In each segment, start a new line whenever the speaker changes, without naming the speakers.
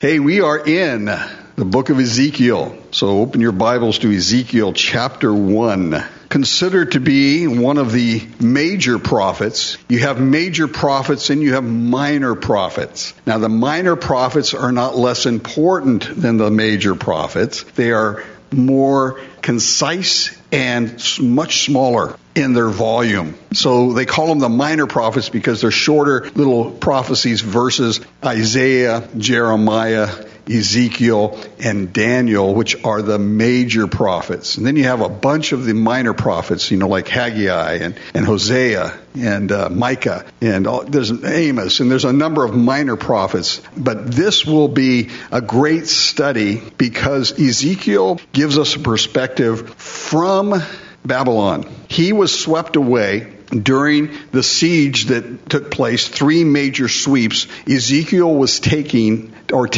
Hey, we are in the book of Ezekiel. So open your Bibles to Ezekiel chapter 1. Considered to be one of the major prophets. You have major prophets and you have minor prophets. Now, the minor prophets are not less important than the major prophets. They are more concise and much smaller in their volume. So they call them the minor prophets because they're shorter little prophecies versus Isaiah, Jeremiah, Ezekiel, and Daniel, which are the major prophets. And then you have a bunch of the minor prophets, like Haggai and Hosea and Micah, and there's Amos, and there's a number of minor prophets. But this will be a great study because Ezekiel gives us a perspective from Babylon. He was swept away during the siege that took place, 3 major sweeps. Ezekiel was taken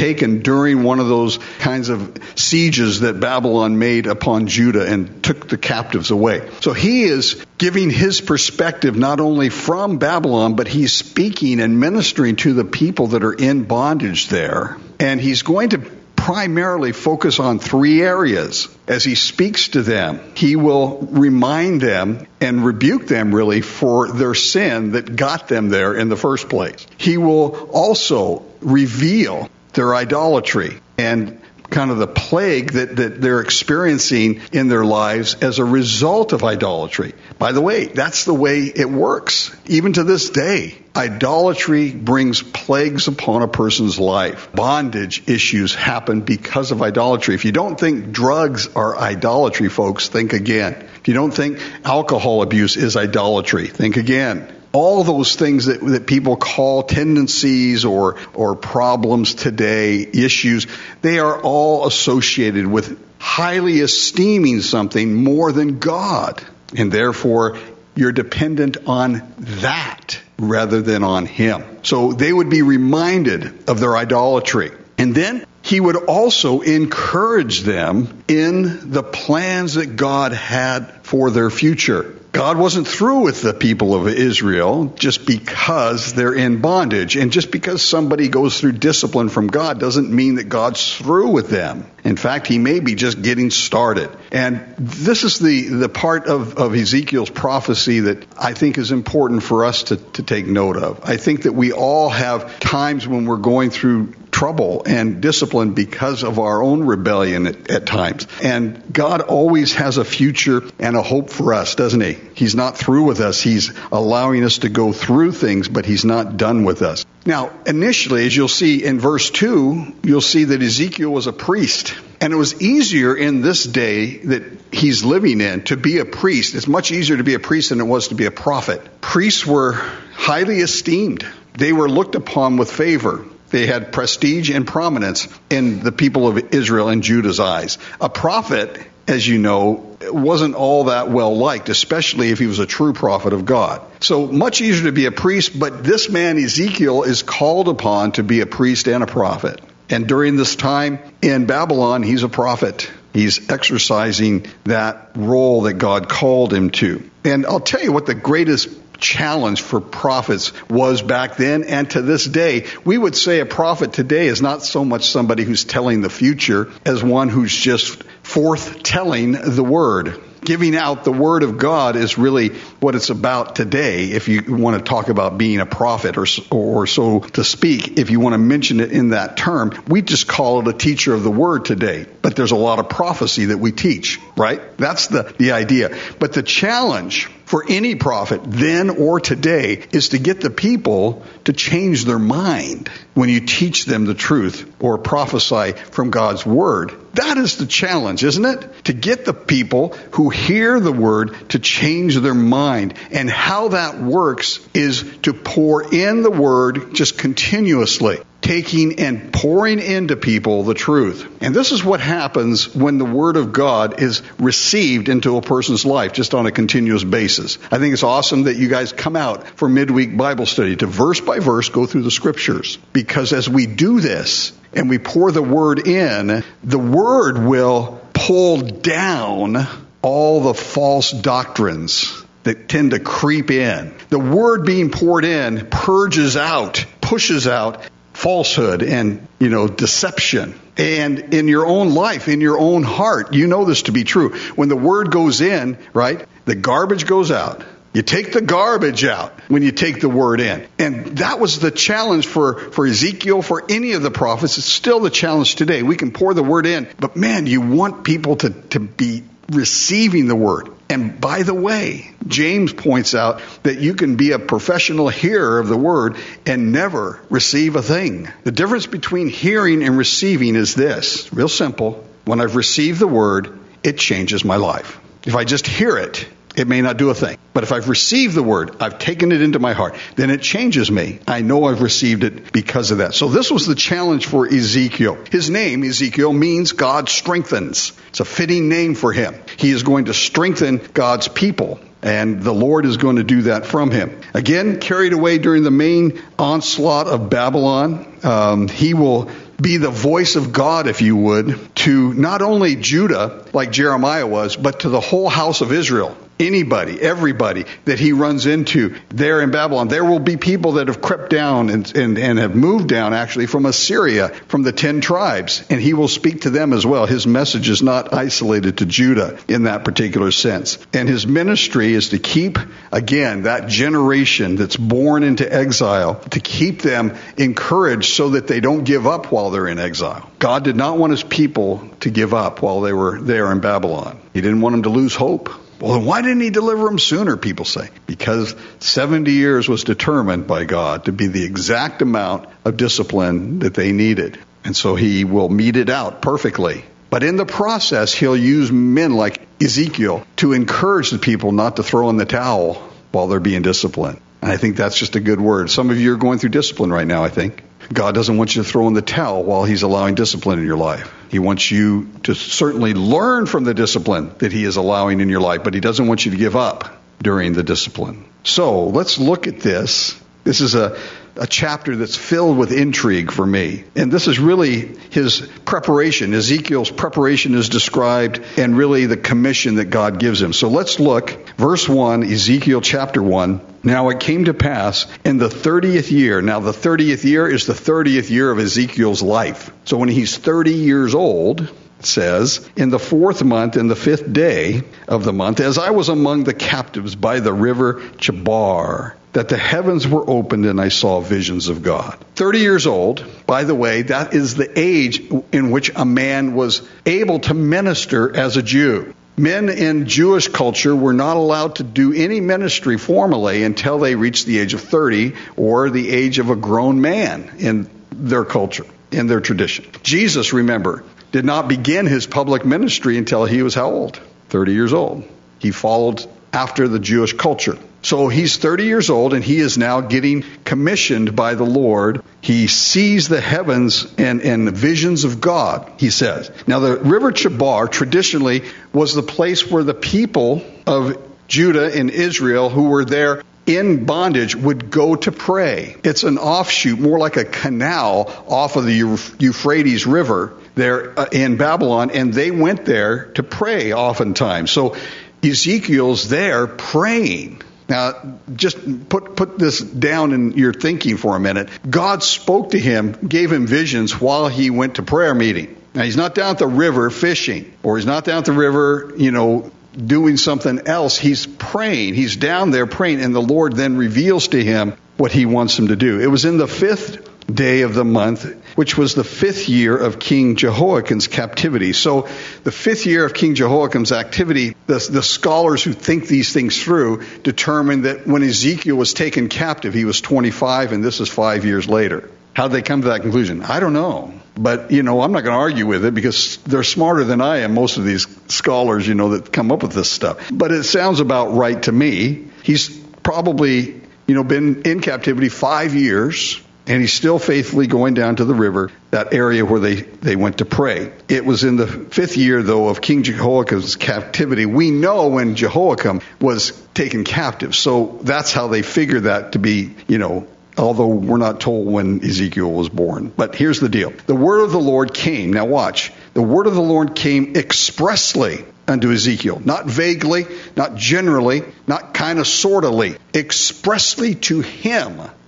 during one of those kinds of sieges that Babylon made upon Judah and took the captives away. So he is giving his perspective not only from Babylon, but he's speaking and ministering to the people that are in bondage there. And he's going to primarily focus on 3 areas. As he speaks to them, he will remind them and rebuke them really for their sin that got them there in the first place. He will also reveal their idolatry and kind of the plague that they're experiencing in their lives as a result of idolatry. By the way, that's the way it works. Even to this day, idolatry brings plagues upon a person's life. Bondage issues happen because of idolatry. If you don't think drugs are idolatry, folks, think again. If you don't think alcohol abuse is idolatry, think again. All those things that people call tendencies or problems today, issues, they are all associated with highly esteeming something more than God. And therefore, you're dependent on that rather than on Him. So they would be reminded of their idolatry. And then he would also encourage them in the plans that God had for their future. God wasn't through with the people of Israel just because they're in bondage. And just because somebody goes through discipline from God doesn't mean that God's through with them. In fact, He may be just getting started. And this is the part of Ezekiel's prophecy that I think is important for us to take note of. I think that we all have times when we're going through trouble and discipline because of our own rebellion at times. And God always has a future and a hope for us, doesn't He? He's not through with us. He's allowing us to go through things, but He's not done with us. Now, initially, as you'll see in verse 2, you'll see that Ezekiel was a priest. And it was easier in this day that he's living in to be a priest. It's much easier to be a priest than it was to be a prophet. Priests were highly esteemed. They were looked upon with favor. They had prestige and prominence in the people of Israel and Judah's eyes. A prophet, as you know, wasn't all that well liked, especially if he was a true prophet of God. So much easier to be a priest, but this man Ezekiel is called upon to be a priest and a prophet. And during this time in Babylon, he's a prophet. He's exercising that role that God called him to. And I'll tell you what the greatest challenge for prophets was back then and to this day. We would say a prophet today is not so much somebody who's telling the future as one who's just forth-telling the word. Giving out the word of God is really what it's about today. If you want to talk about being a prophet or so to speak, if you want to mention it in that term, we just call it a teacher of the word today. But there's a lot of prophecy that we teach, right? That's the idea. But the challenge for any prophet then or today is to get the people to change their mind when you teach them the truth or prophesy from God's word. That is the challenge, isn't it? To get the people who hear the word to change their mind. And how that works is to pour in the word just continuously, taking and pouring into people the truth. And this is what happens when the word of God is received into a person's life just on a continuous basis. I think it's awesome that you guys come out for midweek Bible study to verse by verse go through the scriptures. Because as we do this and we pour the word in, the word will pull down all the false doctrines that tend to creep in. The word being poured in purges out, pushes out falsehood and, deception. And in your own life, in your own heart, you know this to be true. When the word goes in, right, the garbage goes out. You take the garbage out when you take the word in. And that was the challenge for Ezekiel, for any of the prophets. It's still the challenge today. We can pour the word in, but man, you want people to be receiving the word. And by the way, James points out that you can be a professional hearer of the word and never receive a thing. The difference between hearing and receiving is this, real simple. When I've received the word, it changes my life. If I just hear it, it may not do a thing. But if I've received the word, I've taken it into my heart, then it changes me. I know I've received it because of that. So this was the challenge for Ezekiel. His name, Ezekiel, means God strengthens. It's a fitting name for him. He is going to strengthen God's people. And the Lord is going to do that from him. Again, carried away during the main onslaught of Babylon, he will be the voice of God, if you would, to not only Judah, like Jeremiah was, but to the whole house of Israel. Anybody, everybody that he runs into there in Babylon. There will be people that have crept down and have moved down actually from Assyria, from the 10 tribes, and he will speak to them as well. His message is not isolated to Judah in that particular sense. And his ministry is to keep, again, that generation that's born into exile, to keep them encouraged so that they don't give up while they're in exile. God did not want his people to give up while they were there in Babylon. He didn't want them to lose hope. Well, then why didn't he deliver them sooner, people say? Because 70 years was determined by God to be the exact amount of discipline that they needed. And so he will mete it out perfectly. But in the process, he'll use men like Ezekiel to encourage the people not to throw in the towel while they're being disciplined. And I think that's just a good word. Some of you are going through discipline right now, I think. God doesn't want you to throw in the towel while he's allowing discipline in your life. He wants you to certainly learn from the discipline that he is allowing in your life, but he doesn't want you to give up during the discipline. So let's look at this. This is a chapter that's filled with intrigue for me. And this is really his preparation. Ezekiel's preparation is described and really the commission that God gives him. So let's look. Verse 1, Ezekiel chapter 1. Now it came to pass in the 30th year. Now the 30th year is the 30th year of Ezekiel's life. So when he's 30 years old, it says, in the 4th month and the 5th day of the month, as I was among the captives by the river Chebar, that the heavens were opened and I saw visions of God. 30 years old, by the way, that is the age in which a man was able to minister as a Jew. Men in Jewish culture were not allowed to do any ministry formally until they reached the age of 30 or the age of a grown man in their culture, in their tradition. Jesus, remember, did not begin his public ministry until he was how old? 30 years old. He followed after the Jewish culture. So he's 30 years old and he is now getting commissioned by the Lord. He sees the heavens and the visions of God, he says. Now the river Chebar traditionally was the place where the people of Judah and Israel who were there in bondage would go to pray. It's an offshoot, more like a canal off of the Euphrates River there in Babylon, and they went there to pray oftentimes. So Ezekiel's there praying. Now, just put this down in your thinking for a minute. God spoke to him, gave him visions while he went to prayer meeting. Now, he's not down at the river fishing, or he's not down at the river, doing something else. He's praying. He's down there praying, and the Lord then reveals to him what he wants him to do. It was in the 5th day of the month, which was the 5th year of King Jehoiakim's captivity. So the 5th year of King Jehoiakim's activity, the scholars who think these things through determined that when Ezekiel was taken captive, he was 25, and this is 5 years later. How'd they come to that conclusion? I don't know. But, I'm not going to argue with it because they're smarter than I am, most of these scholars, that come up with this stuff. But it sounds about right to me. He's probably, been in captivity 5 years. And he's still faithfully going down to the river, that area where they went to pray. It was in the 5th year, though, of King Jehoiakim's captivity. We know when Jehoiakim was taken captive. So that's how they figure that to be, although we're not told when Ezekiel was born. But here's the deal. The word of the Lord came. Now watch. The word of the Lord came expressly unto Ezekiel. Not vaguely, not generally, not kind of sortally. Expressly to him.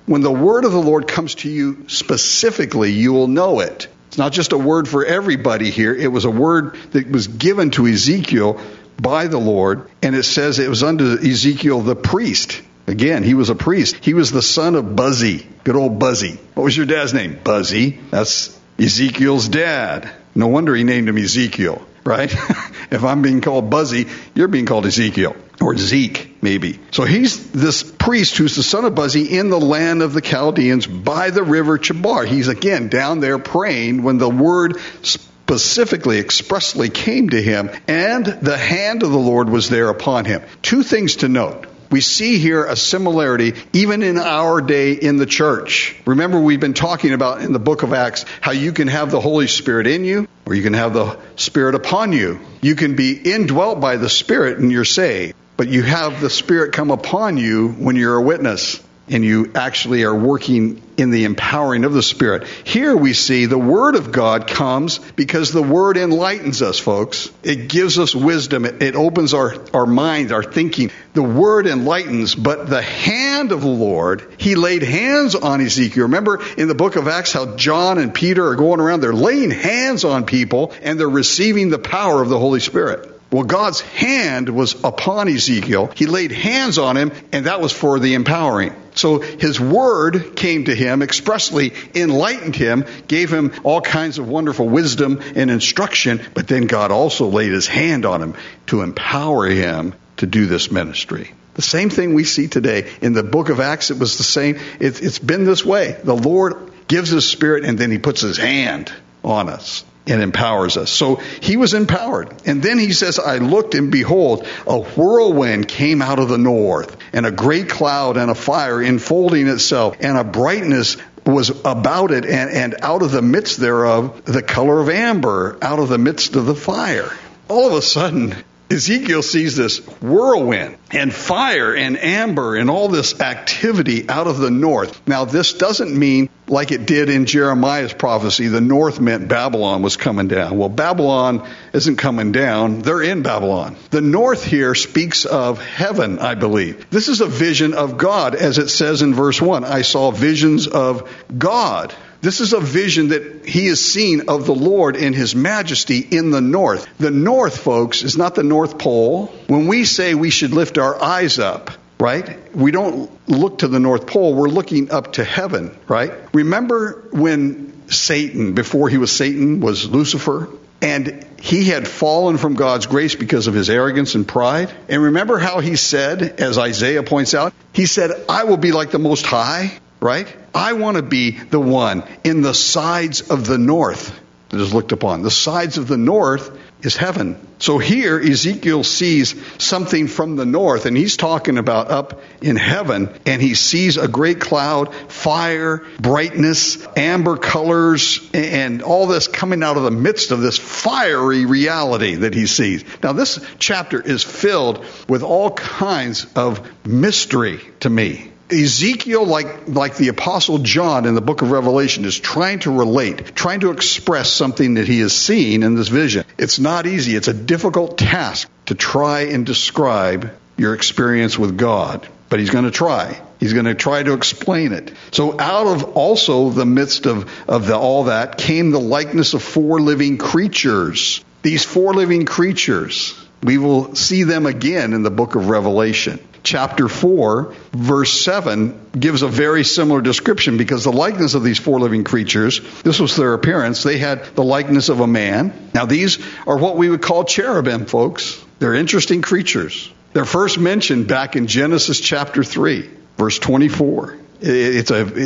when the word of the Lord comes to you specifically, you will know it. It's not just a word for everybody here. It was a word that was given to Ezekiel by the Lord, and it says it was unto Ezekiel the priest. Again, he was a priest. He was the son of Buzzy, good old Buzzy. What was your dad's name? Buzzy. That's Ezekiel's dad. No wonder he named him Ezekiel, right? If I'm being called Buzzy, you're being called Ezekiel, or Zeke, maybe. So he's this priest who's the son of Buzzy in the land of the Chaldeans by the river Chebar. He's again down there praying when the word specifically, expressly came to him, and the hand of the Lord was there upon him. Two things to note. We see here a similarity even in our day in the church. Remember, we've been talking about in the book of Acts how you can have the Holy Spirit in you, or you can have the Spirit upon you. You can be indwelt by the Spirit and you're saved, but you have the Spirit come upon you when you're a witness, and you actually are working in the empowering of the Spirit. Here we see the Word of God comes because the Word enlightens us, folks. It gives us wisdom. It opens our mind, our thinking. The Word enlightens, but the hand of the Lord, He laid hands on Ezekiel. Remember in the book of Acts how John and Peter are going around, they're laying hands on people, and they're receiving the power of the Holy Spirit. Well, God's hand was upon Ezekiel. He laid hands on him, and that was for the empowering. So his word came to him, expressly enlightened him, gave him all kinds of wonderful wisdom and instruction, but then God also laid his hand on him to empower him to do this ministry. The same thing we see today. In the book of Acts, it was the same. It's been this way. The Lord gives his Spirit, and then he puts his hand on us and empowers us. So he was empowered. And then he says, I looked, and behold, a whirlwind came out of the north, and a great cloud and a fire enfolding itself, and a brightness was about it, and out of the midst thereof the color of amber, out of the midst of the fire. All of a sudden, Ezekiel sees this whirlwind and fire and amber and all this activity out of the north. Now, this doesn't mean like it did in Jeremiah's prophecy, the north meant Babylon was coming down. Well, Babylon isn't coming down. They're in Babylon. The north here speaks of heaven, I believe. This is a vision of God, as it says in verse 1. I saw visions of God. This is a vision that he has seen of the Lord in his majesty in the north. The north, folks, is not the North Pole. When we say we should lift our eyes up, right? We don't look to the North Pole. We're looking up to heaven, right? Remember when Satan, before he was Satan, was Lucifer? And he had fallen from God's grace because of his arrogance and pride. And remember how he said, as Isaiah points out, he said, I will be like the Most High. Right? I want to be the one in the sides of the north that is looked upon. The sides of the north is heaven. So here Ezekiel sees something from the north, and he's talking about up in heaven, and he sees a great cloud, fire, brightness, amber colors, and all this coming out of the midst of this fiery reality that he sees. Now this chapter is filled with all kinds of mystery to me. Ezekiel, like the Apostle John in the book of Revelation, is trying to relate, trying to express something that he has seen in this vision. It's not easy. It's a difficult task to try and describe your experience with God. But he's going to try. He's going to try to explain it. So out of also the midst of all that came the likeness of four living creatures. These four living creatures, we will see them again in the book of Revelation. Chapter 4, verse 7 gives a very similar description because the likeness of these four living creatures, this was their appearance, they had the likeness of a man. Now these are what we would call cherubim, folks. They're interesting creatures. They're first mentioned back in Genesis chapter 3, verse 24. It's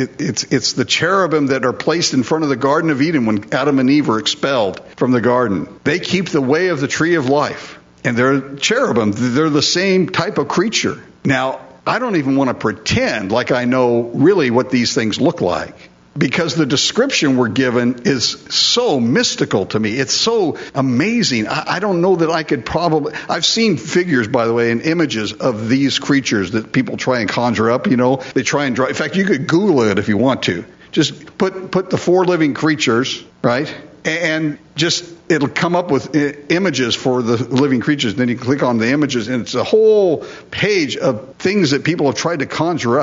the cherubim that are placed in front of the Garden of Eden when Adam and Eve were expelled from the garden. They keep the way of the tree of life. And they're cherubim. They're the same type of creature. Now, I don't even want to pretend like I know really what these things look like, because the description we're given is so mystical to me. It's so amazing. I don't know that I could probably... I've seen figures, by the way, and images of these creatures that people try and conjure up, you know. They try and draw... In fact, you could Google it if you want to. Just put the four living creatures, right? And just, it'll come up with images for the living creatures. Then you click on the images, and it's a whole page of things that people have tried to conjure up.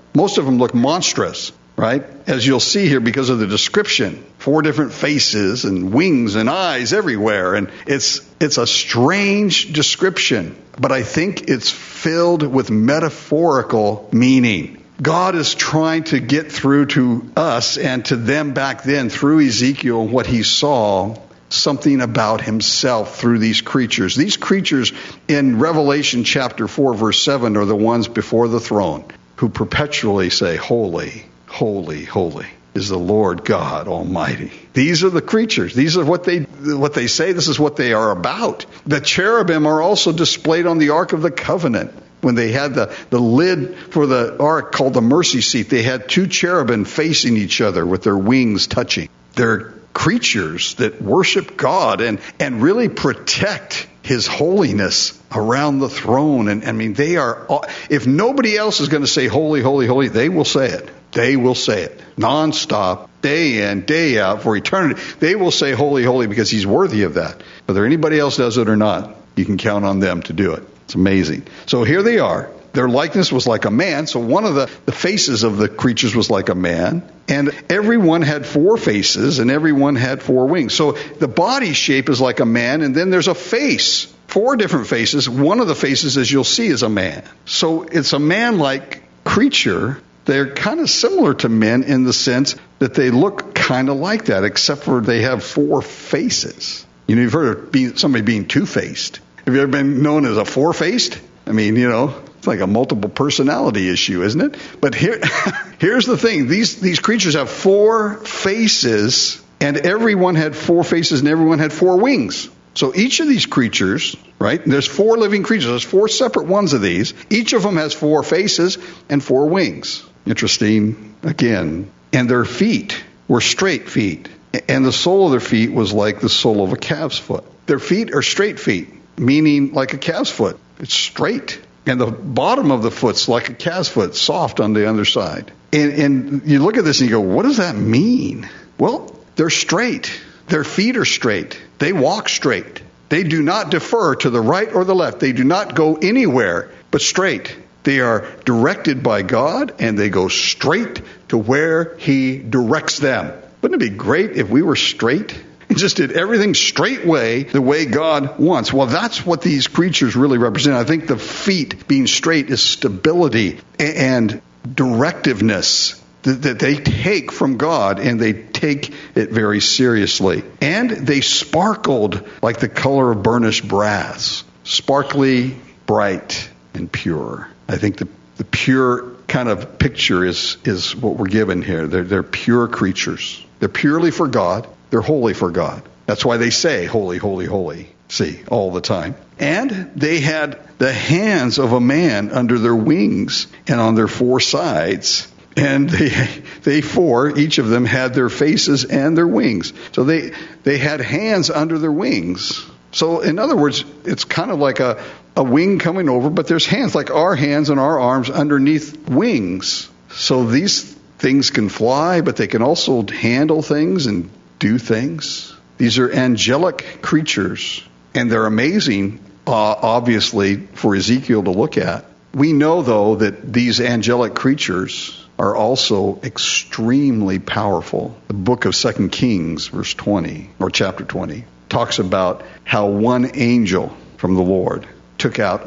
Most of them look monstrous, right? As you'll see here because of the description. 4 different faces and wings and eyes everywhere. And it's a strange description, but I think it's filled with metaphorical meaning. God is trying to get through to us and to them back then through Ezekiel what he saw, something about himself through these creatures. These creatures in Revelation chapter 4, verse 7 are the ones before the throne who perpetually say, holy, holy, holy is the Lord God Almighty. These are the creatures. These are what they say. This is what they are about. The cherubim are also displayed on the Ark of the Covenant. When they had the lid for the ark called the mercy seat, they had 2 cherubim facing each other with their wings touching. They're creatures that worship God and really protect his holiness around the throne. And I mean, they are, if nobody else is going to say holy, holy, holy, they will say it. They will say it nonstop, day in, day out, for eternity. They will say holy, holy, because he's worthy of that. Whether anybody else does it or not, you can count on them to do it. It's amazing. So here they are. Their likeness was like a man. So one of the faces of the creatures was like a man. And everyone had 4 faces and everyone had 4 wings. So the body shape is like a man. And then there's a face, 4 different faces. One of the faces, as you'll see, is a man. So it's a man-like creature. They're kind of similar to men in the sense that they look kind of like that, except for they have 4 faces. You know, you've heard of somebody being two-faced. Have you ever been known as a 4-faced? I mean, you know, it's like a multiple personality issue, isn't it? But here's the thing. These creatures have 4 faces, and everyone had 4 faces, and everyone had 4 wings. So each of these creatures, right, there's 4 living creatures. There's 4 separate ones of these. Each of them has 4 faces and 4 wings. Interesting, again. And their feet were straight feet. And the sole of their feet was like the sole of a calf's foot. Their feet are straight feet, meaning like a calf's foot. It's straight. And the bottom of the foot's like a calf's foot, soft on the underside. And you look at this and you go, what does that mean? Well, they're straight. Their feet are straight. They walk straight. They do not defer to the right or the left. They do not go anywhere but straight. They are directed by God, and they go straight to where he directs them. Wouldn't it be great if we were straight and just did everything straight way, the way God wants? Well, that's what these creatures really represent. I think the feet being straight is stability and directiveness that they take from God, and they take it very seriously. And they sparkled like the color of burnished brass, sparkly, bright, and pure. I think the pure kind of picture is what we're given here. They're pure creatures. They're purely for God. They're holy for God. That's why they say, holy, holy, holy, see, all the time. And they had the hands of a man under their wings and on their 4 sides. And they 4, each of them had their faces and their wings. So they had hands under their wings. So in other words, it's kind of like a wing coming over, but there's hands like our hands and our arms underneath wings. So these things can fly, but they can also handle things and do things. These are angelic creatures, and they're amazing, obviously, for Ezekiel to look at. We know, though, that these angelic creatures are also extremely powerful. The book of 2 Kings, verse 20, or chapter 20, talks about how one angel from the Lord took out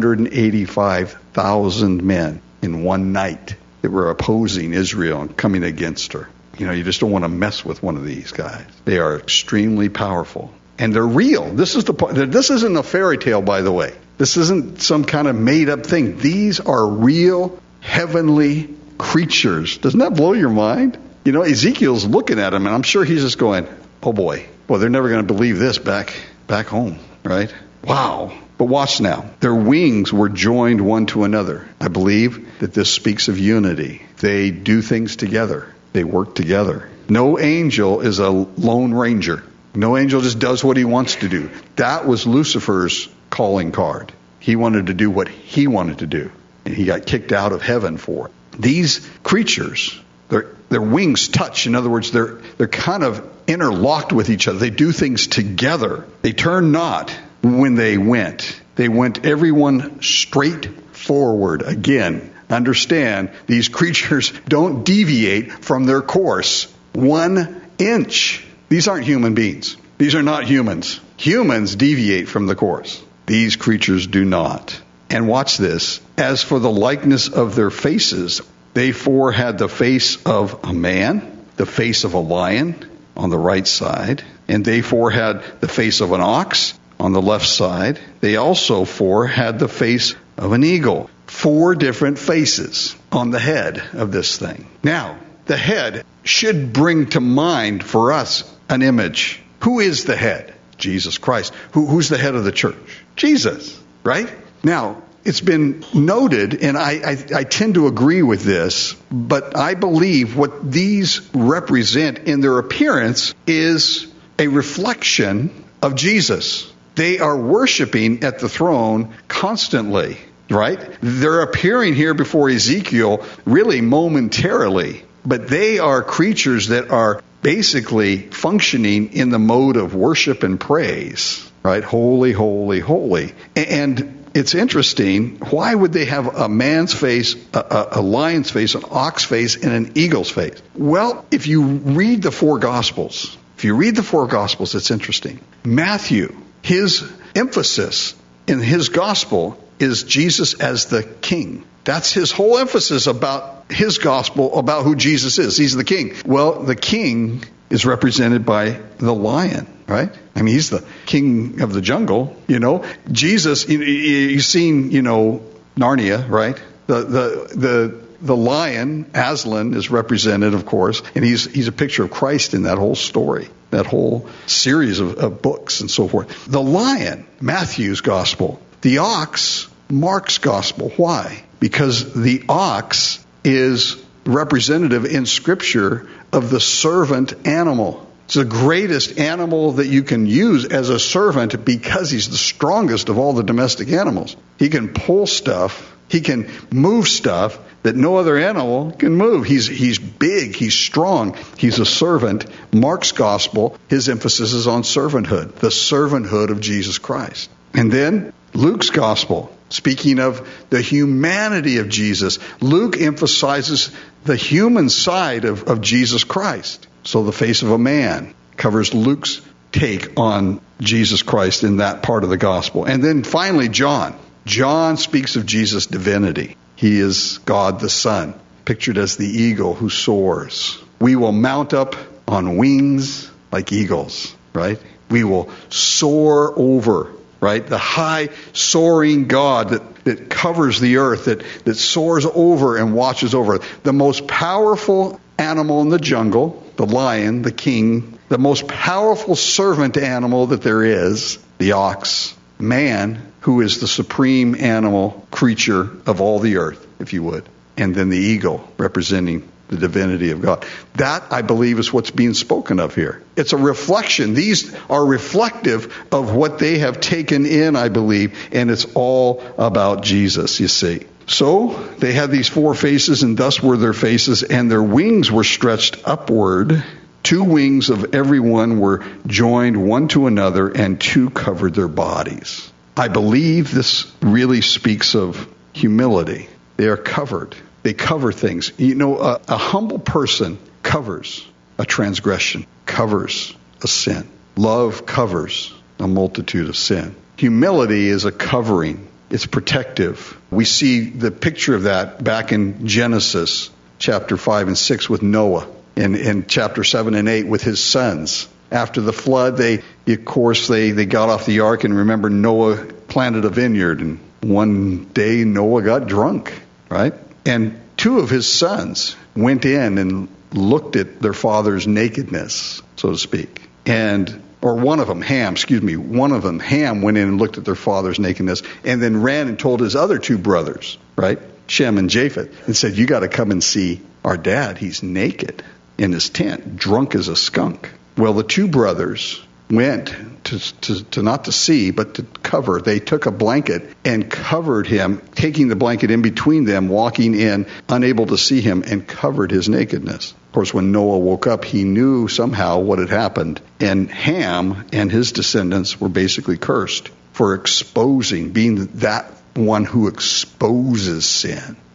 185,000 men in one night that were opposing Israel and coming against her. You know, you just don't want to mess with one of these guys. They are extremely powerful. And they're real. This isn't a fairy tale, by the way. This isn't some kind of made-up thing. These are real heavenly creatures. Doesn't that blow your mind? You know, Ezekiel's looking at them, and I'm sure he's just going, oh boy, they're never going to believe this back home, right? Wow. But watch now. Their wings were joined one to another. I believe that this speaks of unity. They do things together. They work together. No angel is a lone ranger. No angel just does what he wants to do. That was Lucifer's calling card. He wanted to do what he wanted to do, and he got kicked out of heaven for it. These creatures, their wings touch. In other words, they're kind of interlocked with each other. They do things together. They turn not when they went. They went everyone straight forward. Again, understand these creatures don't deviate from their course 1 inch. These aren't human beings. These are not humans. Humans deviate from the course. These creatures do not. And watch this. As for the likeness of their faces, they four had the face of a man, the face of a lion on the right side, and they four had the face of an ox on the left side. They also four had the face of an eagle. 4 different faces on the head of this thing. Now, the head should bring to mind for us an image. Who is the head? Jesus Christ. Who's the head of the church? Jesus, right? Now, it's been noted, and I tend to agree with this, but I believe what these represent in their appearance is a reflection of Jesus. They are worshiping at the throne constantly, right? They're appearing here before Ezekiel really momentarily, but they are creatures that are basically functioning in the mode of worship and praise, right? Holy, holy, holy. And it's interesting, why would they have a man's face, a lion's face, an ox face, and an eagle's face? Well, if you read the 4 Gospels, it's interesting. Matthew, his emphasis in his Gospel is Jesus as the King. That's his whole emphasis about his Gospel, about who Jesus is. He's the King. Well, the King is represented by the lion, right? I mean, he's the king of the jungle, Jesus, you've seen, Narnia, right? The lion, Aslan, is represented, of course, and he's a picture of Christ in that whole story, that whole series of books and so forth. The lion, Matthew's Gospel. The ox, Mark's Gospel. Why? Because the ox is representative in Scripture of the servant animal. It's the greatest animal that you can use as a servant because he's the strongest of all the domestic animals. He can pull stuff. He can move stuff that no other animal can move. He's big. He's strong. He's a servant. Mark's Gospel, his emphasis is on servanthood, the servanthood of Jesus Christ. And then Luke's Gospel, speaking of the humanity of Jesus, Luke emphasizes the human side of Jesus Christ. So the face of a man covers Luke's take on Jesus Christ in that part of the Gospel. And then finally, John. John speaks of Jesus' divinity. He is God the Son, pictured as the eagle who soars. We will mount up on wings like eagles, right? We will soar over, right? The high soaring God that covers the earth, that soars over and watches over. The most powerful animal in the jungle, the lion, the king, the most powerful servant animal that there is, the ox, man, who is the supreme animal creature of all the earth, if you would, and then the eagle representing the divinity of God. That, I believe, is what's being spoken of here. It's a reflection. These are reflective of what they have taken in, I believe, and it's all about Jesus, you see. So they had these 4 faces, and thus were their faces, and their wings were stretched upward. 2 wings of every one were joined one to another, and 2 covered their bodies. I believe this really speaks of humility. They are covered. They cover things. A humble person covers a transgression, covers a sin. Love covers a multitude of sin. Humility is a covering. It's protective. We see the picture of that back in Genesis chapter 5 and 6 with Noah, and in chapter 7 and 8 with his sons. After the flood, they got off the ark, and remember Noah planted a vineyard, and one day Noah got drunk, right? And 2 of his sons went in and looked at their father's nakedness, so to speak. One of them, Ham, went in and looked at their father's nakedness, and then ran and told his other 2 brothers, right? Shem and Japheth, and said, "You got to come and see our dad. He's naked in his tent, drunk as a skunk." Well, the 2 brothers went to not to see, but to cover. They took a blanket and covered him, taking the blanket in between them, walking in, unable to see him, and covered his nakedness. Of course, when Noah woke up, he knew somehow what had happened. And Ham and his descendants were basically cursed for being that one who exposes sin,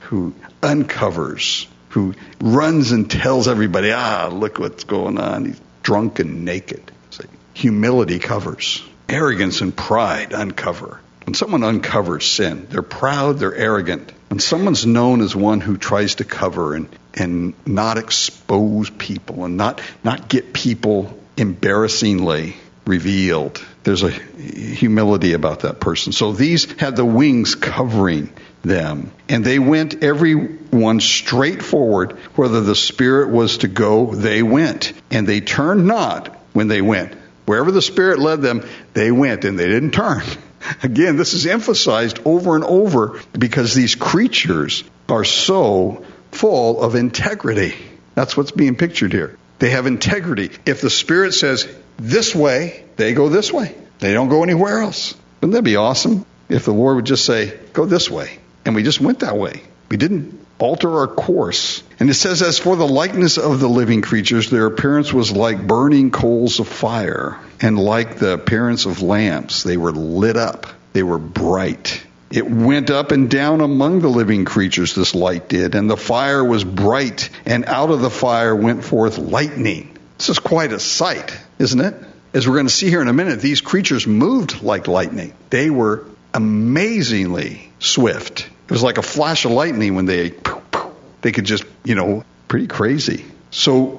who uncovers, who runs and tells everybody, look what's going on. He's drunk and naked. Humility covers. Arrogance and pride uncover. When someone uncovers sin, they're proud, they're arrogant. When someone's known as one who tries to cover and not expose people and not get people embarrassingly revealed, there's a humility about that person. So these had the wings covering them. And they went everyone straight forward. Whether the Spirit was to go, they went. And they turned not when they went. Wherever the Spirit led them, they went, and they didn't turn. Again, this is emphasized over and over because these creatures are so full of integrity. That's what's being pictured here. They have integrity. If the Spirit says this way, they go this way. They don't go anywhere else. Wouldn't that be awesome if the Lord would just say, go this way? And we just went that way. We didn't alter our course. And it says, as for the likeness of the living creatures, their appearance was like burning coals of fire, and like the appearance of lamps. They were lit up. They were bright. It went up and down among the living creatures, this light did, and the fire was bright, and out of the fire went forth lightning. This is quite a sight, isn't it? As we're going to see here in a minute, these creatures moved like lightning. They were amazingly swift. It was like a flash of lightning when they could just, pretty crazy. So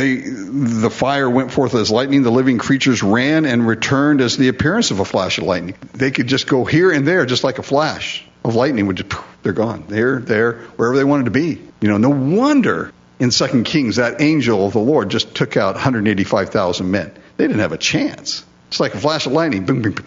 the fire went forth as lightning. The living creatures ran and returned as the appearance of a flash of lightning. They could just go here and there, just like a flash of lightning. They're gone. There, wherever they wanted to be. No wonder in 2 Kings that angel of the Lord just took out 185,000 men. They didn't have a chance. It's like a flash of lightning. Boom, boom,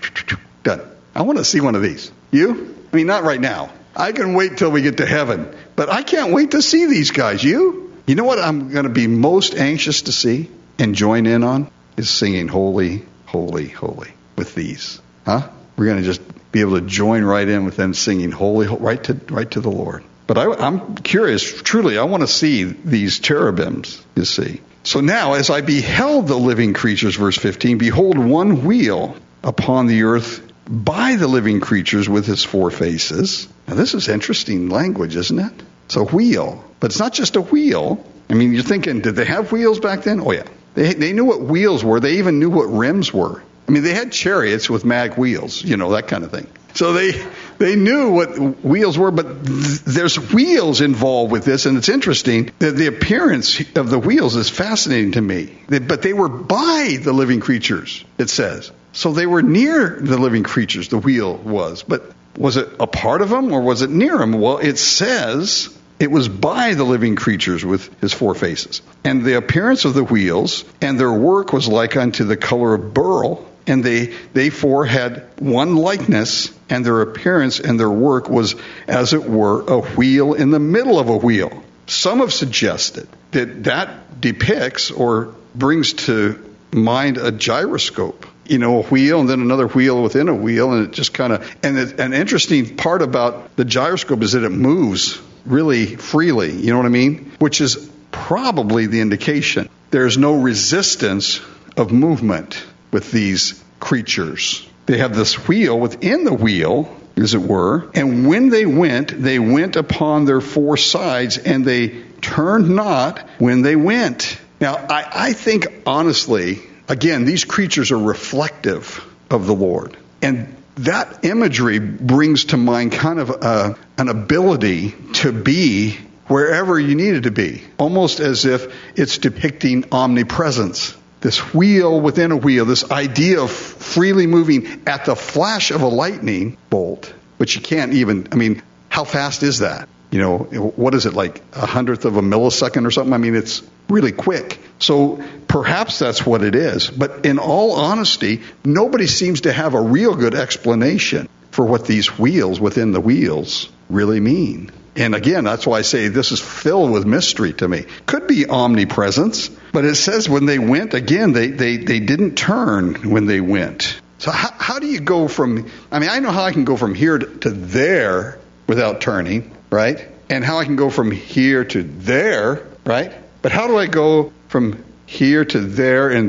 done. I want to see one of these. You? I mean, not right now. I can wait till we get to heaven. But I can't wait to see these guys. You know what I'm going to be most anxious to see and join in on? Is singing Holy, Holy, Holy with these. We're going to just be able to join right in with them singing Holy, right to the Lord. But I'm curious, truly, I want to see these cherubims, you see. So now, as I beheld the living creatures, verse 15, behold, one wheel upon the earth by the living creatures with his four faces. Now, this is interesting language, isn't it? It's a wheel. But it's not just a wheel. I mean, you're thinking, did they have wheels back then? Oh, yeah. They knew what wheels were. They even knew what rims were. I mean, they had chariots with mag wheels, that kind of thing. So they knew what wheels were, but there's wheels involved with this, and it's interesting that the appearance of the wheels is fascinating to me. But they were by the living creatures, it says. So they were near the living creatures, the wheel was. But was it a part of them or was it near them? Well, it says it was by the living creatures with his four faces. And the appearance of the wheels and their work was like unto the color of beryl. And they four had one likeness, and their appearance and their work was, as it were, a wheel in the middle of a wheel. Some have suggested that depicts or brings to mind a gyroscope. A wheel and then another wheel within a wheel, and it just kind of... And an interesting part about the gyroscope is that it moves really freely, you know what I mean? Which is probably the indication. There's no resistance of movement with these creatures. They have this wheel within the wheel, as it were, and when they went upon their four sides, and they turned not when they went. Now, I think, honestly, again, these creatures are reflective of the Lord. And that imagery brings to mind kind of an ability to be wherever you needed to be, almost as if it's depicting omnipresence. This wheel within a wheel, this idea of freely moving at the flash of a lightning bolt, which you can't even, how fast is that? What is it, like 100th of a millisecond or something? It's really quick. So perhaps that's what it is. But in all honesty, nobody seems to have a real good explanation for what these wheels within the wheels really mean. And again, that's why I say this is filled with mystery to me. Could be omnipresence, but it says when they went, again, they didn't turn when they went. So how do you go from, I know how I can go from here to there without turning, right? And how I can go from here to there, right? But how do I go from here to there and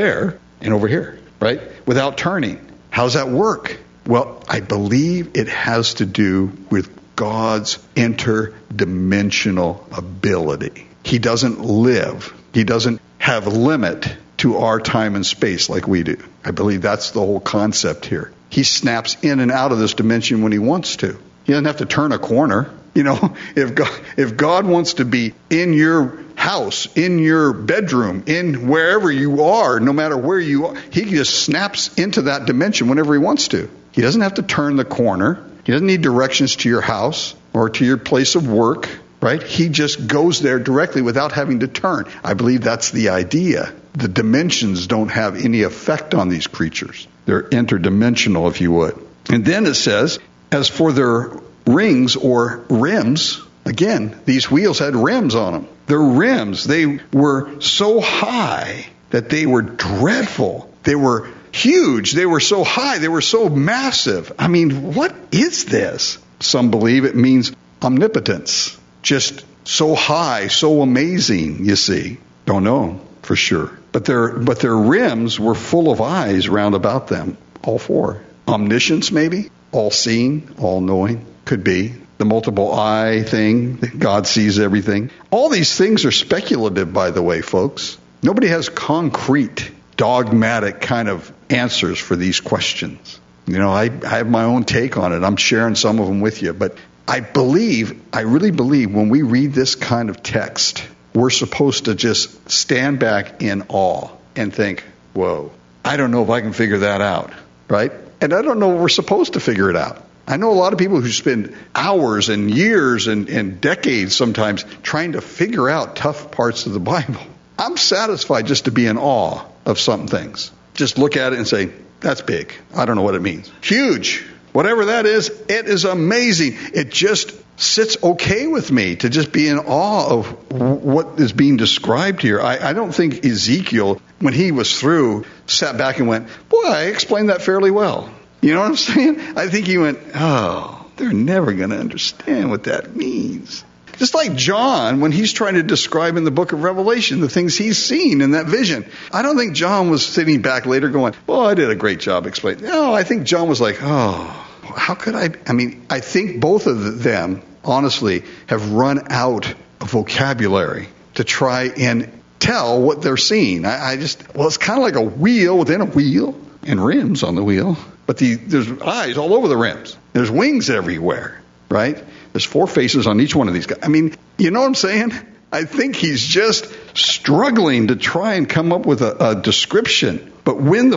over here, right? Without turning. How does that work? Well, I believe it has to do with God's interdimensional ability. He doesn't live. He doesn't have a limit to our time and space like we do. I believe that's the whole concept here. He snaps in and out of this dimension when he wants to. He doesn't have to turn a corner. You know, if God wants to be in your house, in your bedroom, in wherever you are, no matter where you are, he just snaps into that dimension whenever he wants to. He doesn't have to turn the corner. He doesn't need directions to your house or to your place of work, right? He just goes there directly without having to turn. I believe that's the idea. The dimensions don't have any effect on these creatures. They're interdimensional, if you would. And then it says, as for their rings or rims, again, these wheels had rims on them. Their rims, they were so high that they were dreadful. They were huge. They were so high. They were so massive. I mean, what is this? Some believe it means omnipotence. Just so high, so amazing, you see. Don't know for sure. But their rims were full of eyes round about them. All four. Omniscience, maybe? All-seeing, all-knowing. Could be. The multiple eye thing. God sees everything. All these things are speculative, by the way, folks. Nobody has concrete, dogmatic kind of answers for these questions. You know, I have my own take on it. I'm sharing some of them with you. But I really believe when we read this kind of text, we're supposed to just stand back in awe and think, whoa, I don't know if I can figure that out, right? And I don't know if we're supposed to figure it out. I know a lot of people who spend hours and years and decades sometimes trying to figure out tough parts of the Bible. I'm satisfied just to be in awe of some things. Just look at it and say, that's big. I don't know what it means. Huge. Whatever that is, it is amazing. It just sits okay with me to just be in awe of what is being described here. I don't think Ezekiel, when he was through, sat back and went, boy, I explained that fairly well. You know what I'm saying? I think he went, oh, they're never going to understand what that means. Just like John, when he's trying to describe in the book of Revelation the things he's seen in that vision. I don't think John was sitting back later going, well, I did a great job explaining. No, I think John was like, oh, how could I mean, I think both of them, honestly, have run out of vocabulary to try and tell what they're seeing. It's kind of like a wheel within a wheel and rims on the wheel. But there's eyes all over the rims. There's wings everywhere, right? There's four faces on each one of these guys. I mean, you know what I'm saying? I think he's just struggling to try and come up with a description. But when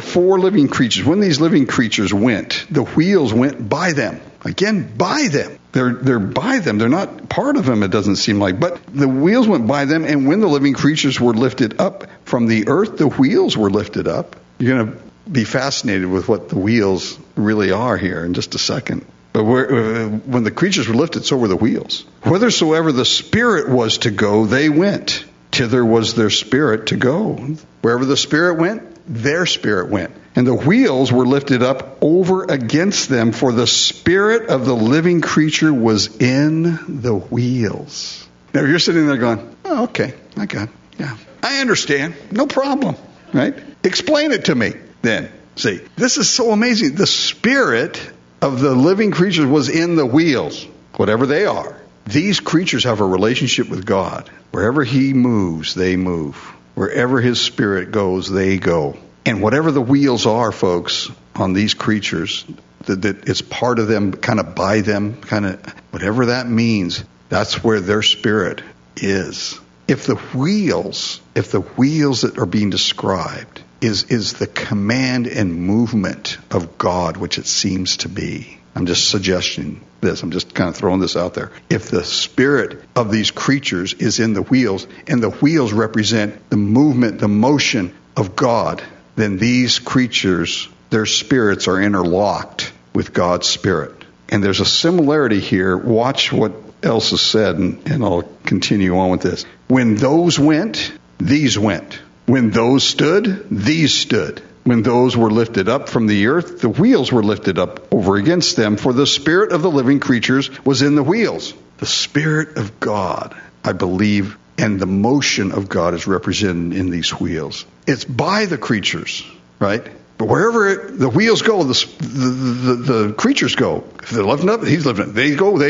these living creatures went, the wheels went by them. Again, by them. They're by them. They're not part of them, it doesn't seem like. But the wheels went by them, and when the living creatures were lifted up from the earth, the wheels were lifted up. You're going to be fascinated with what the wheels really are here in just a second. But when the creatures were lifted, so were the wheels. Whithersoever the Spirit was to go, they went. Thither was their spirit to go. Wherever the Spirit went, their spirit went. And the wheels were lifted up over against them, for the spirit of the living creature was in the wheels. Now you're sitting there going, oh, okay, I got it. Yeah, I understand. No problem, right? Explain it to me then. See, this is so amazing. The spirit of the living creatures was in the wheels, whatever they are. These creatures have a relationship with God. Wherever he moves, they move. Wherever his spirit goes, they go. And whatever the wheels are, folks, on these creatures, that it's part of them, kind of by them, kind of whatever that means, that's where their spirit is. If the wheels that are being described is the command and movement of God, which it seems to be. I'm just suggesting this. I'm just kind of throwing this out there. If the spirit of these creatures is in the wheels, and the wheels represent the movement, the motion of God, then these creatures, their spirits are interlocked with God's spirit. And there's a similarity here. Watch what else is said, and I'll continue on with this. When those went, these went. When those stood, these stood. When those were lifted up from the earth, the wheels were lifted up over against them, for the spirit of the living creatures was in the wheels. The Spirit of God, I believe, and the motion of God is represented in these wheels. It's by the creatures, right? But wherever the wheels go, the creatures go. If they're lifting up, he's lifting up. They go.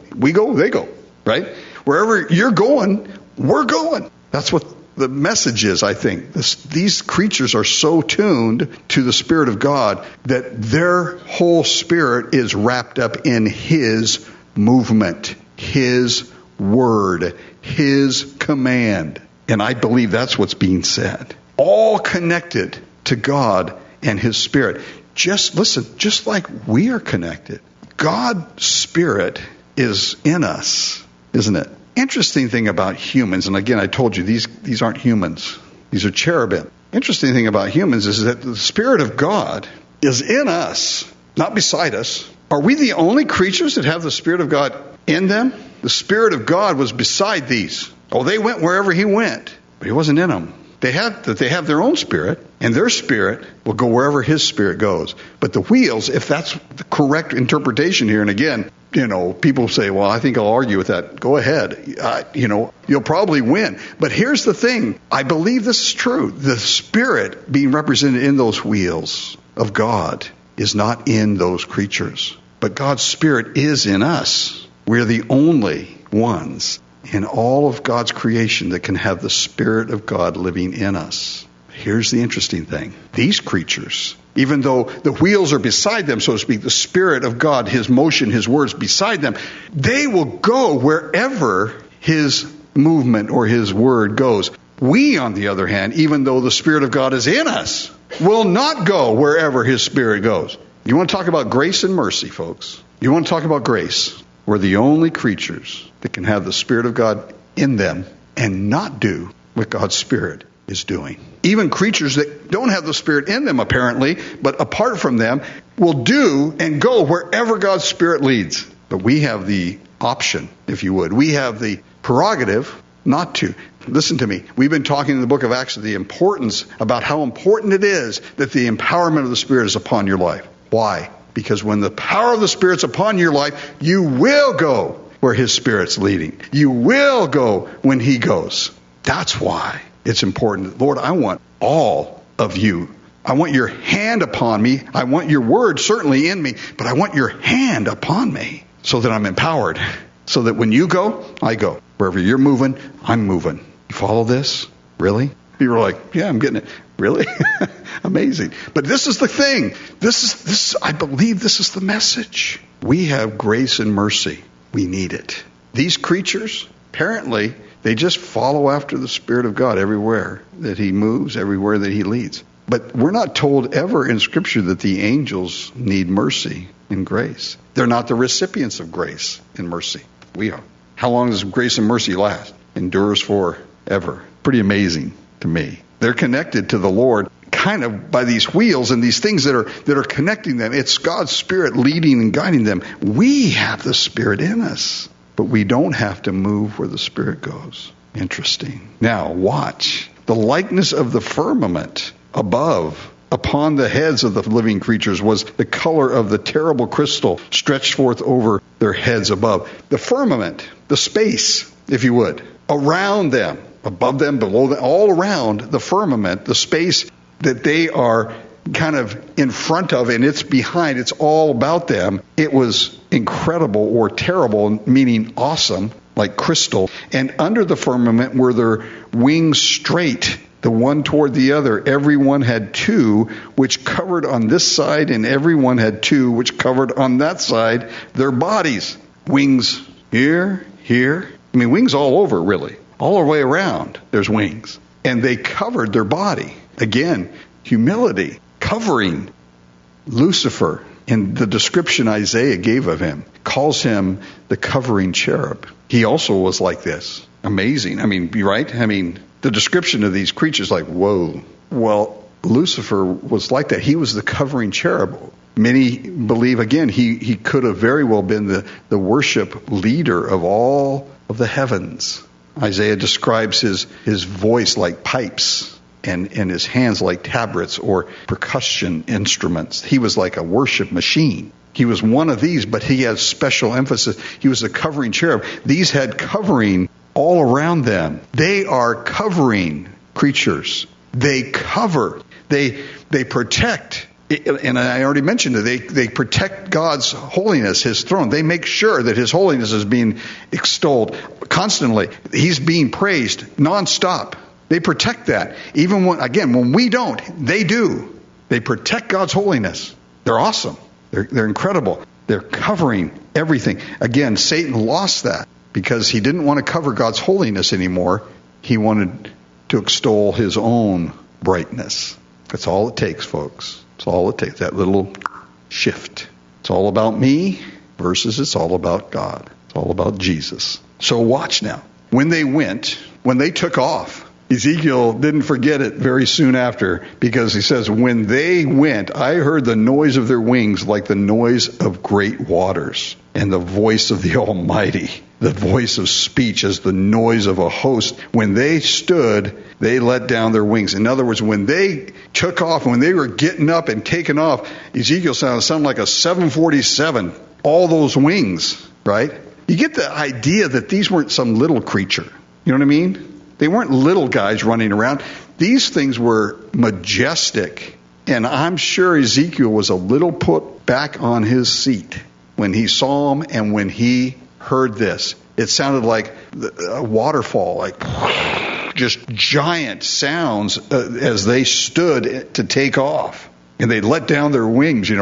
we go, they go, right? Wherever you're going, we're going. That's what the message is, I think. These creatures are so tuned to the Spirit of God that their whole spirit is wrapped up in His movement, His word, His command. And I believe that's what's being said. All connected to God and His Spirit. Just like we are connected. God's Spirit is in us, isn't it? Interesting thing about humans, and again, I told you, these aren't humans. These are cherubim. Interesting thing about humans is that the Spirit of God is in us, not beside us. Are we the only creatures that have the Spirit of God in them? The Spirit of God was beside these. Oh, they went wherever He went, but He wasn't in them. They have their own spirit, and their spirit will go wherever His Spirit goes. But the wheels, if that's the correct interpretation here, and again, people say, well, I think I'll argue with that. Go ahead. You'll probably win. But here's the thing. I believe this is true. The Spirit being represented in those wheels of God is not in those creatures. But God's Spirit is in us. We're the only ones in all of God's creation that can have the Spirit of God living in us. Here's the interesting thing. These creatures, even though the wheels are beside them, so to speak, the Spirit of God, His motion, His words beside them, they will go wherever His movement or His word goes. We, on the other hand, even though the Spirit of God is in us, will not go wherever His Spirit goes. You want to talk about grace and mercy, folks? You want to talk about grace? We're the only creatures that can have the Spirit of God in them and not do what God's Spirit is doing. Even creatures that don't have the Spirit in them, apparently, but apart from them, will do and go wherever God's Spirit leads. But we have the option, if you would. We have the prerogative not to. Listen to me. We've been talking in the book of Acts of the importance, about how important it is that the empowerment of the Spirit is upon your life. Why? Because when the power of the Spirit's upon your life, you will go where His Spirit's leading. You will go when He goes. That's why it's important. Lord, I want all of you. I want your hand upon me. I want your word certainly in me, but I want your hand upon me so that I'm empowered. So that when you go, I go. Wherever you're moving, I'm moving. You follow this? Really? People are like, yeah, I'm getting it. Really? Amazing. But this is the thing. I believe this is the message. We have grace and mercy. We need it. These creatures, apparently, they just follow after the Spirit of God everywhere that He moves, everywhere that He leads. But we're not told ever in Scripture that the angels need mercy and grace. They're not the recipients of grace and mercy. We are. How long does grace and mercy last? Endures forever. Pretty amazing to me. They're connected to the Lord kind of by these wheels and these things that are connecting them. It's God's Spirit leading and guiding them. We have the Spirit in us, but we don't have to move where the Spirit goes. Interesting. Now, watch. The likeness of the firmament above upon the heads of the living creatures was the color of the terrible crystal stretched forth over their heads above. The firmament, the space, if you would, around them, above them, below them, all around the firmament, the space that they are kind of in front of and it's behind, it's all about them. It was incredible or terrible, meaning awesome, like crystal. And under the firmament were their wings straight, the one toward the other. Everyone had two, which covered on this side, and everyone had two, which covered on that side, their bodies. Wings here. I mean, wings all over, really. All the way around, there's wings. And they covered their body. Again, humility, covering. Lucifer, in the description Isaiah gave of him, calls him the covering cherub. He also was like this. Amazing. I mean, right? I mean, the description of these creatures, like, whoa. Well, Lucifer was like that. He was the covering cherub. Many believe, again, he could have very well been the worship leader of all of the heavens. Isaiah describes his voice like pipes and his hands like tabrets or percussion instruments. He was like a worship machine. He was one of these, but he had special emphasis. He was a covering cherub. These had covering all around them. They are covering creatures. They cover. They protect. And I already mentioned it, they protect God's holiness, his throne. They make sure that his holiness is being extolled constantly. He's being praised nonstop. They protect that. Even when we don't, they do. They protect God's holiness. They're awesome. They're incredible. They're covering everything. Again, Satan lost that because he didn't want to cover God's holiness anymore. He wanted to extol his own brightness. That's all it takes, folks. It's all it takes, that little shift. It's all about me versus it's all about God. It's all about Jesus. So watch now. When they took off, Ezekiel didn't forget it very soon after, because he says, when they went, I heard the noise of their wings like the noise of great waters, and the voice of the Almighty, the voice of speech as the noise of a host. When they stood, they let down their wings. In other words, when they took off, when they were getting up and taking off, Ezekiel sounded like a 747, all those wings, right? You get the idea that these weren't some little creature. You know what I mean? They weren't little guys running around. These things were majestic. And I'm sure Ezekiel was a little put back on his seat when he saw them and when he heard this. It sounded like a waterfall, like just giant sounds as they stood to take off. And they let down their wings,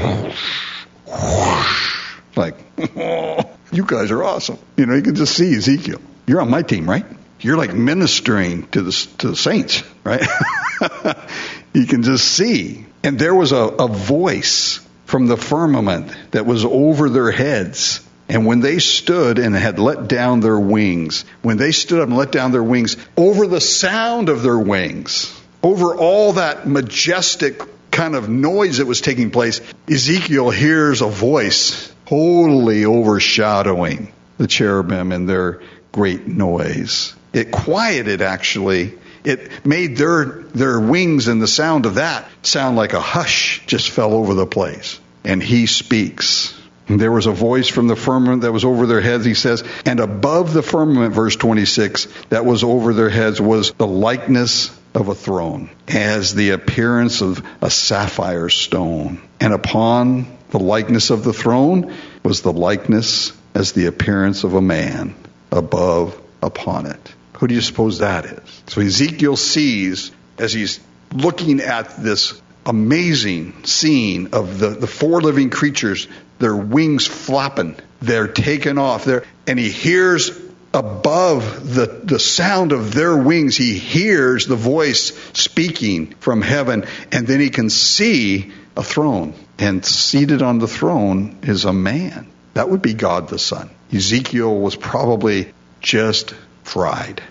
like, you guys are awesome. You can just see Ezekiel. You're on my team, right? You're like ministering to the saints, right? You can just see. And there was a voice from the firmament that was over their heads. And when they stood and had let down their wings, when they stood up and let down their wings, over the sound of their wings, over all that majestic kind of noise that was taking place, Ezekiel hears a voice totally overshadowing the cherubim and their great noise. It quieted, actually. It made their wings and the sound of that sound like a hush just fell over the place. And he speaks. And there was a voice from the firmament that was over their heads, he says, and above the firmament, verse 26, that was over their heads was the likeness of a throne, as the appearance of a sapphire stone. And upon the likeness of the throne was the likeness as the appearance of a man above upon it. Who do you suppose that is? So Ezekiel sees, as he's looking at this amazing scene of the four living creatures, their wings flapping, they're taken off there, and he hears above the sound of their wings, he hears the voice speaking from heaven, and then he can see a throne, and seated on the throne is a man. That would be God the Son. Ezekiel was probably just fried,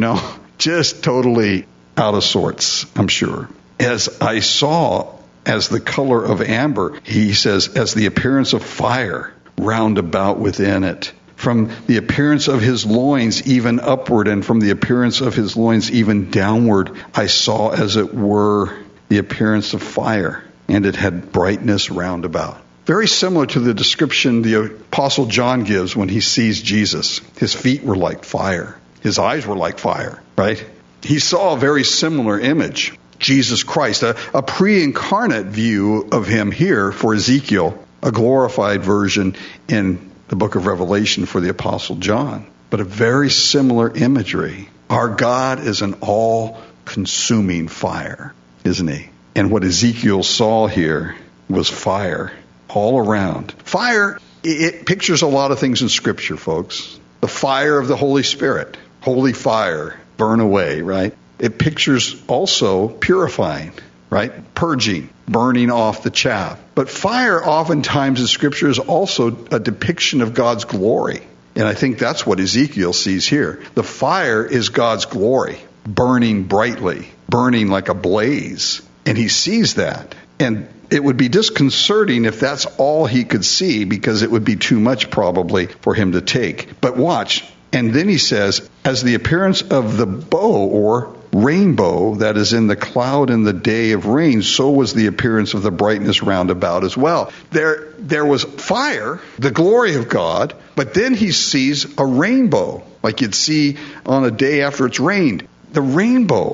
just totally out of sorts, I'm sure. As I saw, as the color of amber, he says, as the appearance of fire round about within it. From the appearance of his loins even upward, and from the appearance of his loins even downward, I saw as it were the appearance of fire, and it had brightness round about. Very similar to the description the Apostle John gives when he sees Jesus. His feet were like fire. His eyes were like fire, right? He saw a very similar image. Jesus Christ, a pre-incarnate view of him here for Ezekiel, a glorified version in the book of Revelation for the Apostle John. But a very similar imagery. Our God is an all-consuming fire, isn't he? And what Ezekiel saw here was fire all around. Fire, it pictures a lot of things in Scripture, folks. The fire of the Holy Spirit, holy fire, burn away, right? It pictures also purifying, right? Purging, burning off the chaff. But fire oftentimes in Scripture is also a depiction of God's glory. And I think that's what Ezekiel sees here. The fire is God's glory, burning brightly, burning like a blaze. And he sees that. And it would be disconcerting if that's all he could see, because it would be too much probably for him to take. But watch. And then he says, as the appearance of the bow or rainbow that is in the cloud in the day of rain, so was the appearance of the brightness round about as well. There was fire, the glory of God, but then he sees a rainbow, like you'd see on a day after it's rained. The rainbow,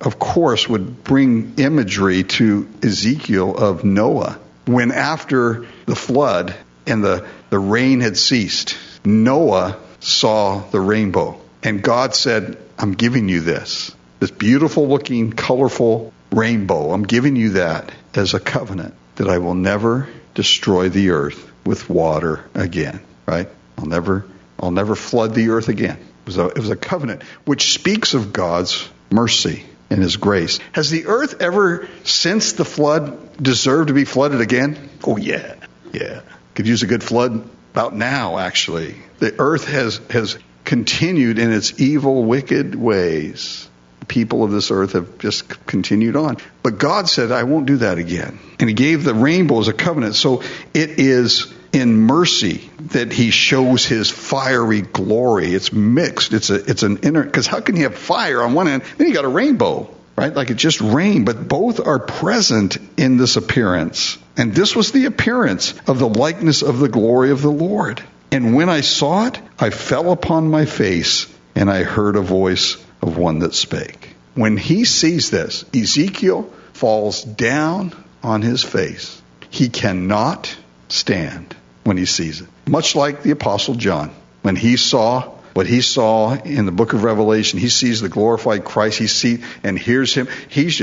of course, would bring imagery to Ezekiel of Noah. When after the flood and the rain had ceased, Noah saw the rainbow. And God said, I'm giving you this beautiful looking, colorful rainbow. I'm giving you that as a covenant that I will never destroy the earth with water again. Right? I'll never flood the earth again. It was a covenant which speaks of God's mercy and His grace. Has the earth ever, since the flood, deserved to be flooded again? Oh, yeah. Yeah. Could use a good flood about now, actually. The earth has continued in its evil, wicked ways. The people of this earth have just continued on. But God said, I won't do that again. And He gave the rainbow as a covenant. So it is in mercy that He shows His fiery glory. It's mixed. It's an inner, because how can you have fire on one end, then you got a rainbow, right? Like it just rained, but both are present in this appearance. And this was the appearance of the likeness of the glory of the Lord. And when I saw it, I fell upon my face, and I heard a voice of one that spake. When he sees this, Ezekiel falls down on his face. He cannot stand when he sees it. Much like the Apostle John, when he saw what he saw in the book of Revelation, he sees the glorified Christ, he sees and hears Him, he's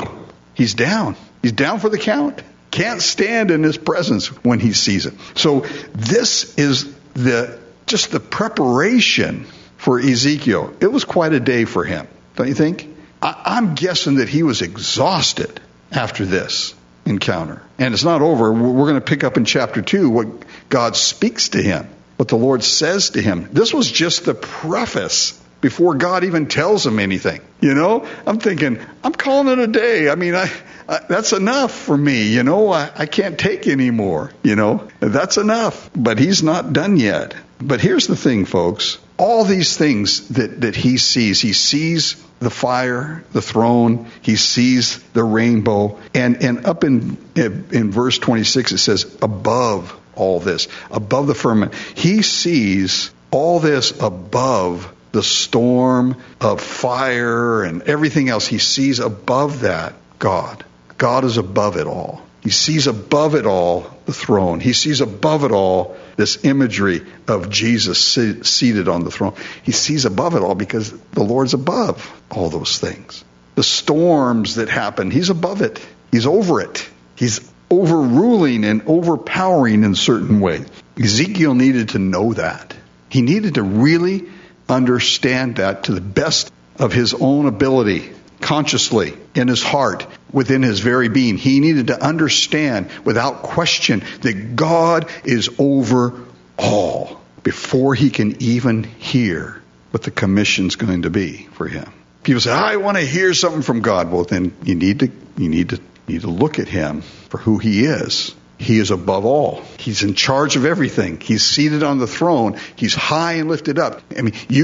down. He's down for the count. Can't stand in His presence when he sees it. So this is just the preparation for Ezekiel. It was quite a day for him, don't you think? I'm guessing that he was exhausted after this encounter. And it's not over. We're going to pick up in chapter 2 what God speaks to him, what the Lord says to him. This was just the preface before God even tells him anything. You know, I'm thinking, I'm calling it a day. I mean, that's enough for me. You know, I can't take any more. You know, that's enough. But He's not done yet. But here's the thing, folks. All these things that he sees the fire, the throne, he sees the rainbow, and up in verse 26 it says, above all this, above the firmament. He sees all this above the storm of fire and everything else. He sees above that God. God is above it all. He sees above it all the throne. He sees above it all this imagery of Jesus seated on the throne. He sees above it all because the Lord's above all those things. The storms that happen, He's above it. He's over it. He's overruling and overpowering in certain ways. Ezekiel needed to know that. He needed to really understand that to the best of his own ability, consciously, in his heart, within his very being. He needed to understand without question that God is over all before he can even hear what the commission's going to be for him. People say, I want to hear something from God. Well, then you need to look at Him for who He is. He is above all. He's in charge of everything. He's seated on the throne. He's high and lifted up. I mean, you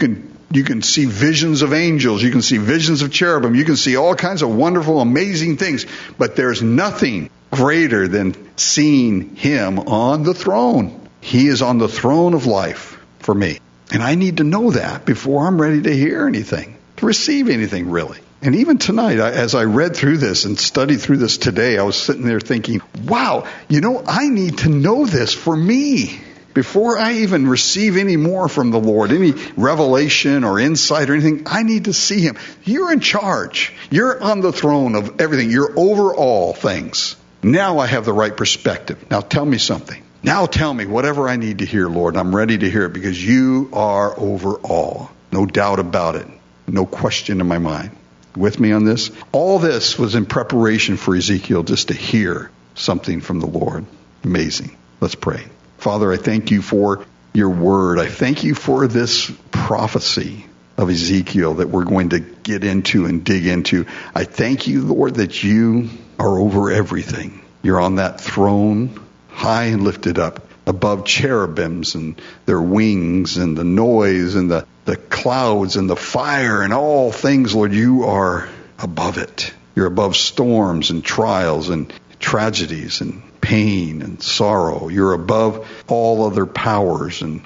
can see visions of angels. You can see visions of cherubim. You can see all kinds of wonderful, amazing things. But there's nothing greater than seeing Him on the throne. He is on the throne of life for me. And I need to know that before I'm ready to hear anything, to receive anything really. And even tonight, as I read through this and studied through this today, I was sitting there thinking, wow, I need to know this for me. Before I even receive any more from the Lord, any revelation or insight or anything, I need to see Him. You're in charge. You're on the throne of everything. You're over all things. Now I have the right perspective. Now tell me something. Now tell me whatever I need to hear, Lord. I'm ready to hear it because You are over all. No doubt about it. No question in my mind. With me on this? All this was in preparation for Ezekiel just to hear something from the Lord. Amazing. Let's pray. Father, I thank You for Your word. I thank You for this prophecy of Ezekiel that we're going to get into and dig into. I thank You, Lord, that You are over everything. You're on that throne, high and lifted up, above cherubims and their wings and the noise and the clouds and the fire and all things, Lord. You are above it. You're above storms and trials and tragedies and pain and sorrow. You're above all other powers and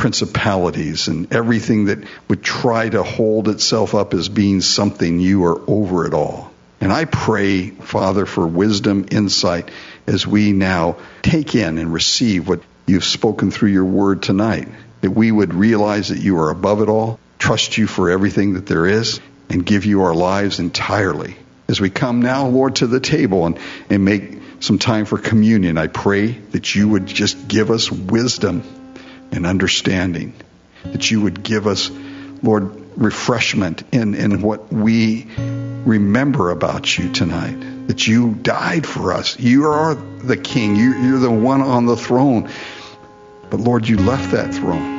principalities and everything that would try to hold itself up as being something. You are over it all. And I pray, Father, for wisdom, insight, as we now take in and receive what you've spoken through your word tonight, that we would realize that you are above it all, trust you for everything that there is, and give you our lives entirely. As we come now, Lord, to the table and make some time for communion, I pray that you would just give us wisdom and understanding, that you would give us, Lord, refreshment in what we remember about you tonight, that you died for us. You are the King. You're the one on the throne. But Lord, you left that throne.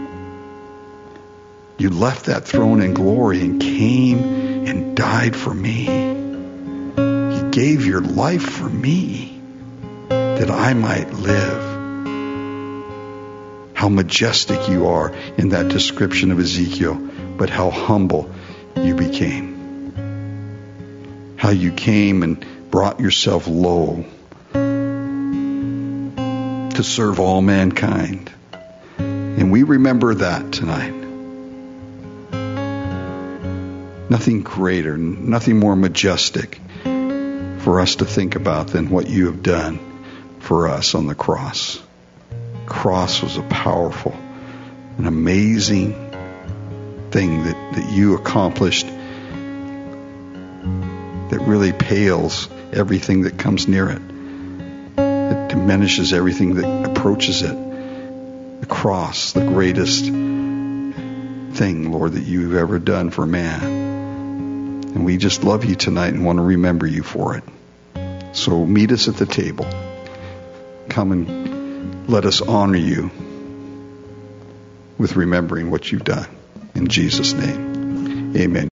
You left that throne in glory and came and died for me. You gave your life for me that I might live. How majestic you are in that description of Ezekiel, but how humble you became. How you came and brought yourself low to serve all mankind. And we remember that tonight. Nothing greater, nothing more majestic for us to think about than what you have done for us on the cross. The cross was a powerful, an amazing thing that you accomplished that really pales everything that comes near it. It diminishes everything that approaches it. The cross, the greatest thing, Lord, that you've ever done for man. And we just love you tonight and want to remember you for it. So meet us at the table. Come and let us honor you with remembering what you've done. In Jesus' name, amen.